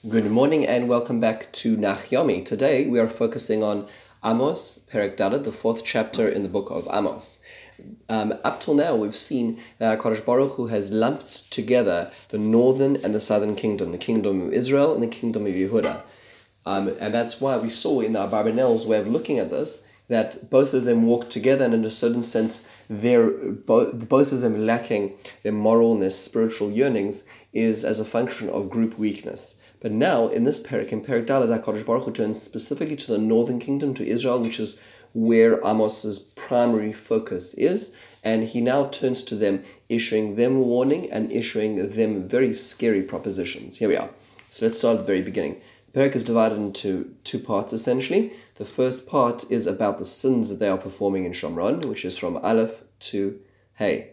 Good morning and welcome back to Nach Yomi. Today we are focusing on Amos, Perek Dalet, the fourth chapter in the book of Amos. Up till now we've seen that Kadosh Baruch Hu has lumped together the northern and the southern kingdom, the kingdom of Israel and the kingdom of Yehuda. And that's why we saw in the Abarbanel's way of looking at this that both of them walk together, and in a certain sense they're both of them lacking their moral and their spiritual yearnings is as a function of group weakness. But now, in this parak, in Perek Dalet, HaKadosh Baruch Hu turns specifically to the northern kingdom, to Israel, which is where Amos's primary focus is, and he now turns to them, issuing them warning and issuing them very scary propositions. Here we are. So let's start at the very beginning. The parak is divided into two parts, essentially. The first part is about the sins that they are performing in Shomron, which is from Aleph to Hey.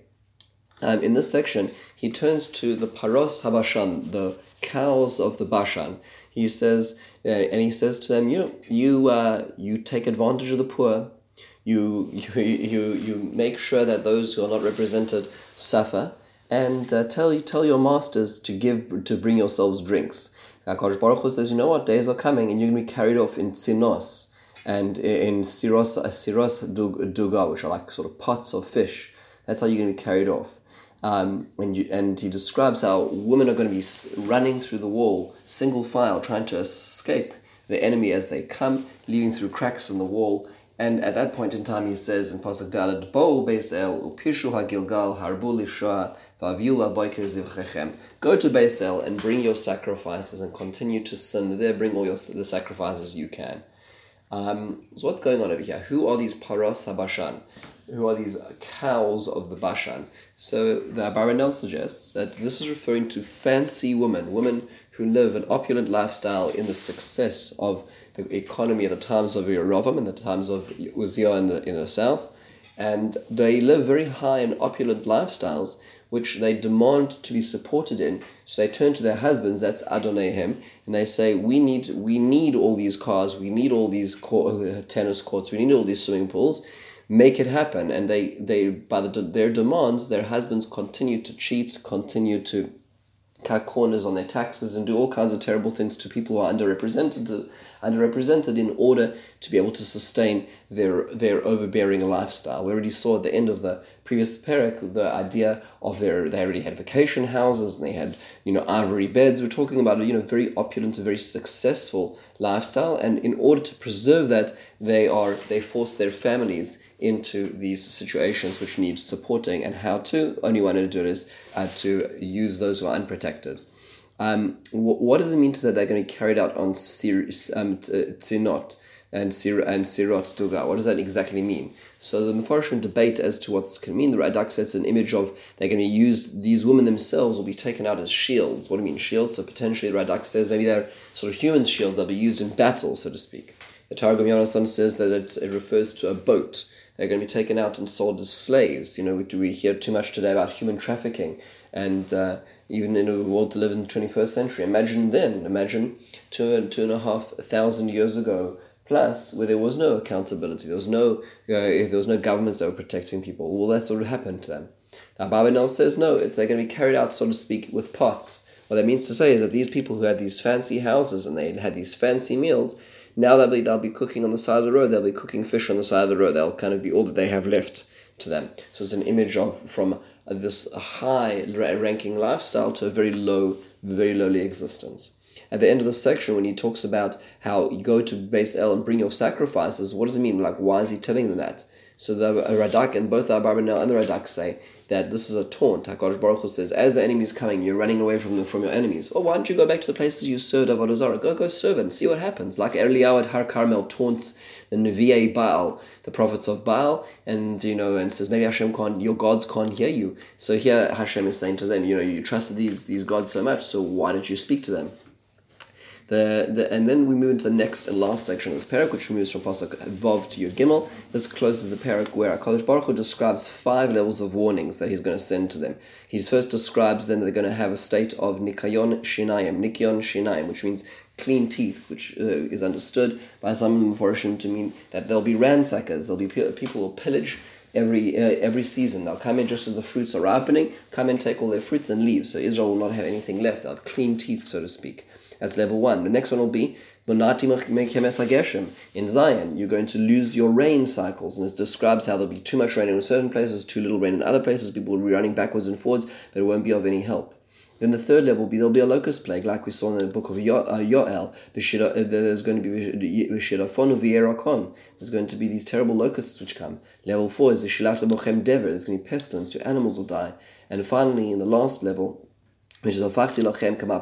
In this section, he turns to the Paros Habashan, the cows of the Bashan. He says, and he says to them, you take advantage of the poor. You make sure that those who are not represented suffer, and tell your masters to bring yourselves drinks. Kadosh Baruch Hu says, you know what, days are coming, and you're going to be carried off in tzinos and in siros duga, which are like sort of pots of fish. That's how you're going to be carried off. And he describes how women are going to be running through the wall, single file, trying to escape the enemy as they come, leaving through cracks in the wall. And at that point in time, he says in Pasuk Dalet, Bo'u Beis El upishu hagilgal harbu lifshoa v'aviu boiker zivchechem. Go to Beis El and bring your sacrifices and continue to sin there. Bring all the sacrifices you can. So what's going on over here? Who are these Paros HaBashan? Who are these cows of the Bashan? So the Abarbanel suggests that this is referring to fancy women who live an opulent lifestyle in the success of the economy at the times of Yerovam and the times of Uzziah in the south. And they live very high and opulent lifestyles, which they demand to be supported in. So they turn to their husbands, that's Adonaihem, and they say, we need all these cars, we need all these tennis courts, we need all these swimming pools. Make it happen. And they by their demands, their husbands continue to cheat, continue to cut corners on their taxes, and do all kinds of terrible things to people who are underrepresented in order to be able to sustain their overbearing lifestyle. We already saw at the end of the previous parak the idea of they already had vacation houses and they had ivory beds. We're talking about very opulent, very successful lifestyle, and in order to preserve that, they force their families into these situations which need supporting, and how to only one way to do it is to use those who are unprotected. What does it mean to say they're going to be carried out on Tzinot and Sirot Duga? What does that exactly mean? So the Mefarshim debate as to what this can mean. The Radak says an image of they're going to use, these women themselves will be taken out as shields. What do you mean shields? So potentially the Radak says maybe they're sort of human shields that'll be used in battle, so to speak. The Targum Yonasan says that it refers to a boat. They're going to be taken out and sold as slaves. We hear too much today about human trafficking, and even in a world to live in the 21st century. Imagine 2,500 years ago plus, where there was no accountability, there was no governments that were protecting people. All that sort of happened to them. Now Abarbanel says no, they're going to be carried out, so to speak, with pots. What that means to say is that these people who had these fancy houses and they had these fancy meals, now they'll be cooking on the side of the road, they'll be cooking fish on the side of the road, they'll kind of be all that they have left to them. So it's an image from this high-ranking lifestyle to a very lowly existence. At the end of the section, when he talks about how you go to Beis El and bring your sacrifices, what does it mean? Like, why is he telling them that? So the Radak, and both the Abarbanel and the Radak say that this is a taunt. HaKadosh Baruch Hu says, as the enemy's coming, you're running away from your enemies. Well, why don't you go back to the places you served Avodah Zarah? Go serve it and see what happens. Like Eliyahu at Har Carmel taunts the Nevi'ei Baal, the prophets of Baal, and says maybe your gods can't hear you. So here Hashem is saying to them, you trusted these gods so much, so why don't you speak to them? And then we move into the next and last section of this parak, which moves from Pasuk Vav to Yud Gimel. This closes the parak where HaKadosh Baruch Hu describes 5 levels of warnings that he's going to send to them. He first describes then that they're going to have a state of Nikion Shinayim, which means clean teeth, which is understood by some Mefarshim to mean that there'll be ransackers, there'll be people who will pillage every season. They'll come in just as the fruits are ripening, come and take all their fruits and leave. So Israel will not have anything left. They'll have clean teeth, so to speak. That's level 1. The next one will be in Zion. You're going to lose your rain cycles, and it describes how there'll be too much rain in certain places, too little rain in other places. People will be running backwards and forwards, but it won't be of any help. Then the third level will be there'll be a locust plague, like we saw in the book of Yoel. There's going to be there's going to be these terrible locusts which come. Level 4 is the Shilata Bochem Dever. There's going to be pestilence, your animals will die. And finally, in the last level, which is I'm going to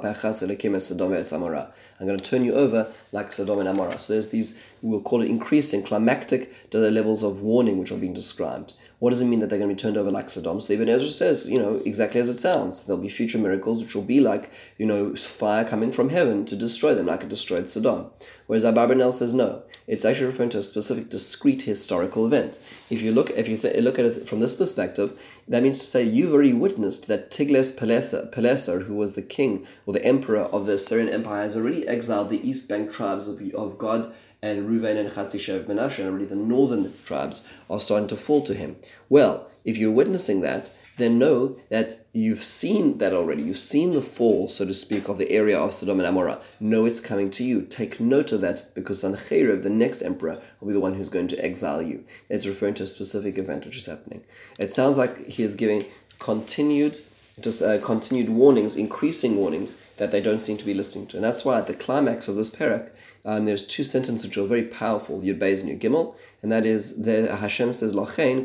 turn you over like Sodom and Amorah. So there's these, we'll call it increasing climactic levels of warning which are being described. What does it mean that they're going to be turned over like Sodom? So Ibn Ezra says, exactly as it sounds. There'll be future miracles which will be like, fire coming from heaven to destroy them, like it destroyed Sodom. Whereas Abarbanel says no. It's actually referring to a specific, discrete historical event. If you look at it from this perspective, that means to say you've already witnessed that Tiglath-Pileser, who was the king or the emperor of the Assyrian Empire, has already exiled the East Bank tribes of Gad and Reuven and Chatzi Shevet Menashe, and already the northern tribes are starting to fall to him. Well, if you're witnessing that, then know that you've seen that already. You've seen the fall, so to speak, of the area of Sodom and Amorah. Know it's coming to you. Take note of that, because Sancheiriv, the next emperor, will be the one who's going to exile you. It's referring to a specific event which is happening. It sounds like he is giving continued warnings, increasing warnings, that they don't seem to be listening to. And that's why at the climax of this parak, there's two sentences which are very powerful, Yud Beis and Yud Gimel, and that is, Hashem says, Lachein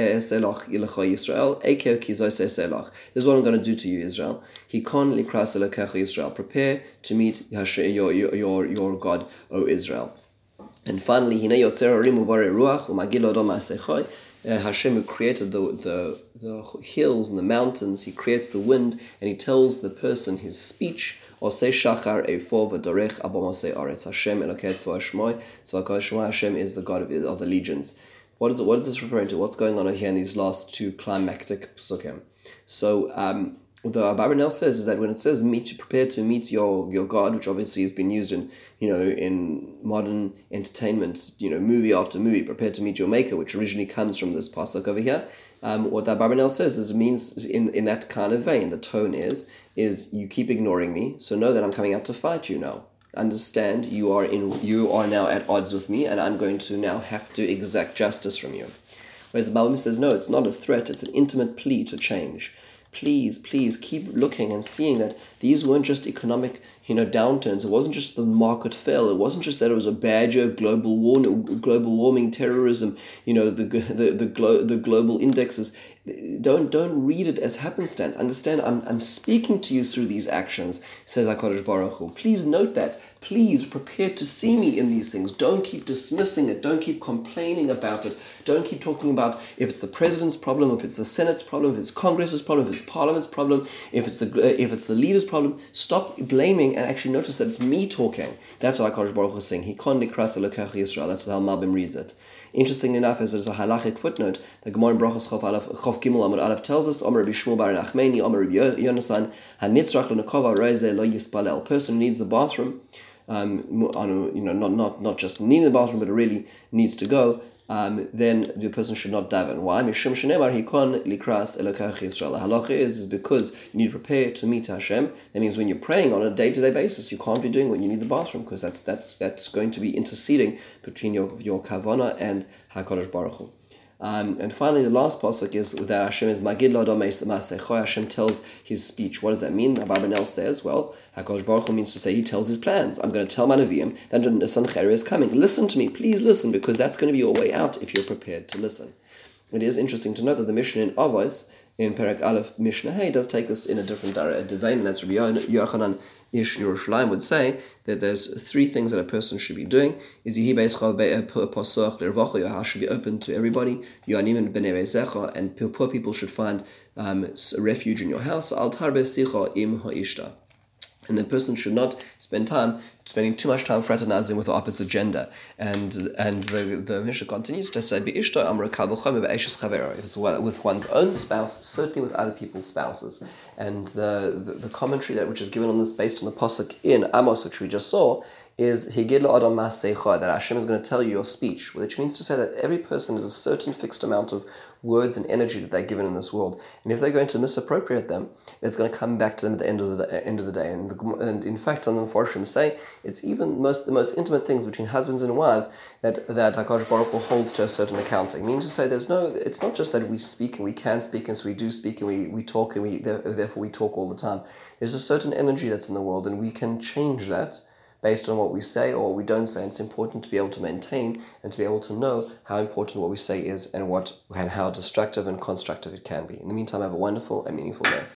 Yisrael, this is what I'm going to do to you, Israel. Hikon likras elokecha Yisrael, prepare to meet your God, O Israel. And finally, Hinei yotzer harim ubarei ruach umagil odom ma'asechoi. Hashem, who created the hills and the mountains, he creates the wind, and he tells the person his speech. Osei shachar efor v'dorech abomosei aretz. Hashem elokei tzva shmoi. Tzva shmoi. Hashem is the God of the legions. What is this referring to? What's going on here in these last two climactic psukim? So, the Abarbanel says is that when it says prepare to meet your God, which obviously has been used in modern entertainment, movie after movie, prepare to meet your Maker, which originally comes from this pasuk over here. What the Abarbanel says is, it means in that kind of vein, the tone is you keep ignoring me, so know that I'm coming out to fight you now. Understand you are now at odds with me, and I'm going to now have to exact justice from you. Whereas the Bible says no, it's not a threat, it's an intimate plea to change. Please keep looking and seeing that these weren't just economic, downturns. It wasn't just the market fell. It wasn't just that it was a bad year, global warming, terrorism. The global indexes. Don't read it as happenstance. Understand, I'm speaking to you through these actions, says HaKadosh Baruch Hu. Please note that. Please prepare to see me in these things. Don't keep dismissing it. Don't keep complaining about it. Don't keep talking about if it's the president's problem, if it's the Senate's problem, if it's Congress's problem, if it's Parliament's problem, if it's the leader's problem. Stop blaming and actually notice that it's me talking. That's what HaKadosh Baruch Hu is saying. Hikon likras elokecha Yisrael. That's how Malbim reads it. Interestingly enough, as there's a halachic footnote, the Gemara in Brachos Chof Gimel Amud Aleph tells us, Omer Rabbi Shmuel bar Nachmeni, Omer Rabbi Yonasan, Hanitzrach l'nekova roze lo yispalel. Person who needs the bathroom, not just needing the bathroom, but it really needs to go, then the person should not daven. Why? Mishum shenemar hikon likras elokecha Yisrael. The halacha is because you need to prepare to meet Hashem. That means when you're praying on a day-to-day basis, you can't be doing when you need the bathroom, because that's going to be interceding between your kavana and HaKadosh Baruch Hu. And finally, the last pasuk is that Hashem is Magid Lo Odom Ma'asechoi. Hashem tells his speech. What does that mean? Abarbanel says, well, HaKadosh Baruch Hu means to say he tells his plans. I'm going to tell my Nevi'im that Sancheiriv is coming. Listen to me, please listen, because that's going to be your way out if you're prepared to listen. It is interesting to note that the Mishnah in Avos, in Perek Aleph Mishnah Hey, does take this in a different vein, and that's Rabbi Yochanan Ish Yerushalayim would say that there's three things that a person should be doing. Is should be open to everybody, and poor people should find refuge in your house. And the person should not spend time spending too much time fraternizing with the opposite gender. And the Mishnah continues to say, it's with one's own spouse, certainly with other people's spouses. And the commentary which is given on this based on the pasuk in Amos, which we just saw, is Higid Adam Masecha, that Hashem is going to tell you your speech, which means to say that every person has a certain fixed amount of words and energy that they're given in this world, and if they're going to misappropriate them, it's going to come back to them at the end of the day. And in fact, some of the Mepharshim say it's even the most intimate things between husbands and wives that Hakadosh Baruch Hu holds to a certain accounting. Meaning to say, it's not just that we speak and we can speak, and so we do speak and we talk and therefore we talk all the time. There's a certain energy that's in the world, and we can change that based on what we say or what we don't say. And it's important to be able to maintain and to be able to know how important what we say is and how destructive and constructive it can be. In the meantime, have a wonderful and meaningful day.